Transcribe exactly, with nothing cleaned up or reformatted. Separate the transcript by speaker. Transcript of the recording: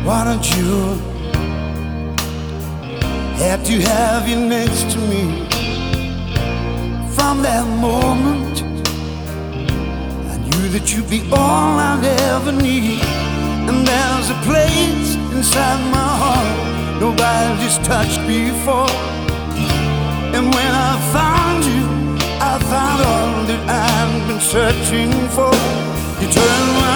Speaker 1: Why don't you have to have you next to me? From that moment I knew that you'd be all I'd ever need. And there's a place inside my heart nobody's touched before. And when I found you, I found all that I've been searching for. You turned my